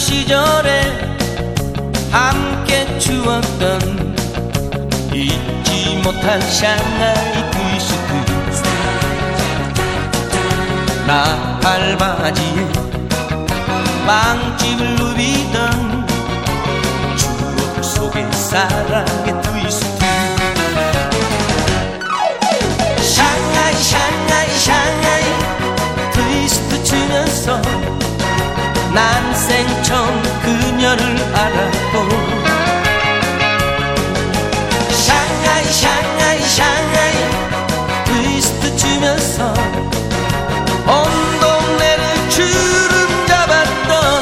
시절에 함께 추었던 잊지 못할 샹하이 트위스트. 나팔바지에 빵집을 누비던 추억 속의 사랑의 트위스트. 샹하이 샹하이 샹하이 트위스트 추면서 난 생처음 그녀를 알았고, 샹하이 샹하이 샹하이 트위스트 추면서 온 동네를 주름 잡았던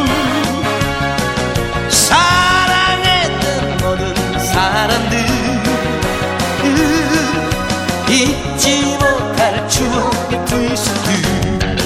사랑했던 모든 사람들, 잊지 못할 추억의 트위스트.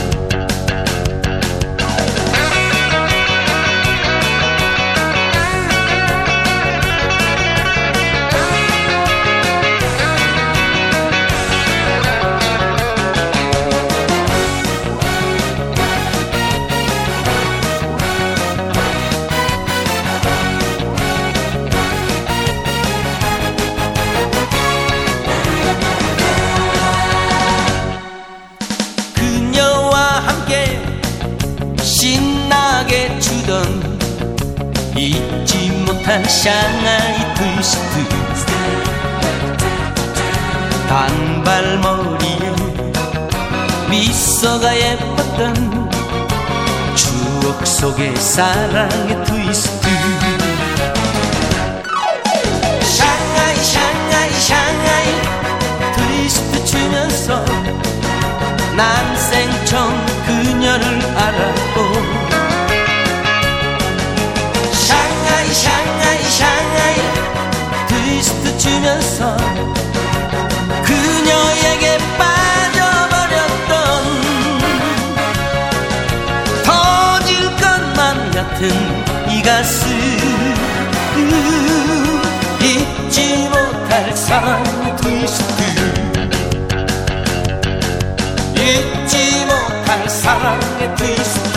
신나게 추던 잊지 못할 샹하이 트위스트. 단발머리에 미소가 예뻤던 추억 속의 사랑의 트위스트. 샹하이 샹하이 샹하이 트위스트 추면서 난 생처음 그녀를 알았고, 샹하이 샹하이 샹하이 트위스트 추면서 그녀에게 빠져버렸던 터질 것만 같은 이 가슴, 잊지 못할 사랑의 트위스트. 잊지 못할 사랑의 트위스트.